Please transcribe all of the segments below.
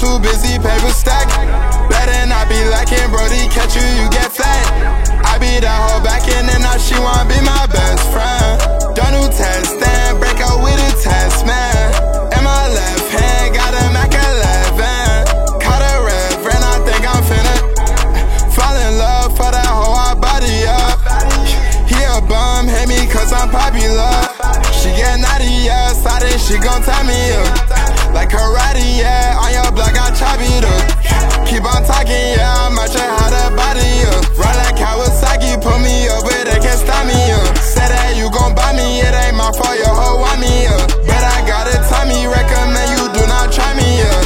too busy, paper stack. Better not be lacking, brody, catch you, you get flat. I be that hoe back in and now she wanna be my best friend. Done new test, then break out with a test, man. In my left hand, got a Mac 11. Caught a reverend, I think I'm finna fall in love for that hoe, I body up. He a bum, hate me cause I'm popular. She get naughty, yeah, excited, she gon' tie me up. Like karate, yeah, on your block I chop it up. Keep on talking, yeah, I might try how to body up. Ride like Kawasaki, put me up, but they can't stop me up. Say that you gon' buy me, it ain't my fault, your hoe want me up. But I gotta tell me, recommend you do not try me up.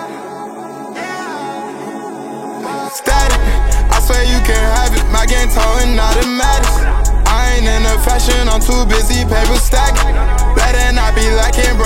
Static, I swear you can have it, my game towing automatics. I ain't into fashion, I'm too busy, paper stack. Better not be lacking,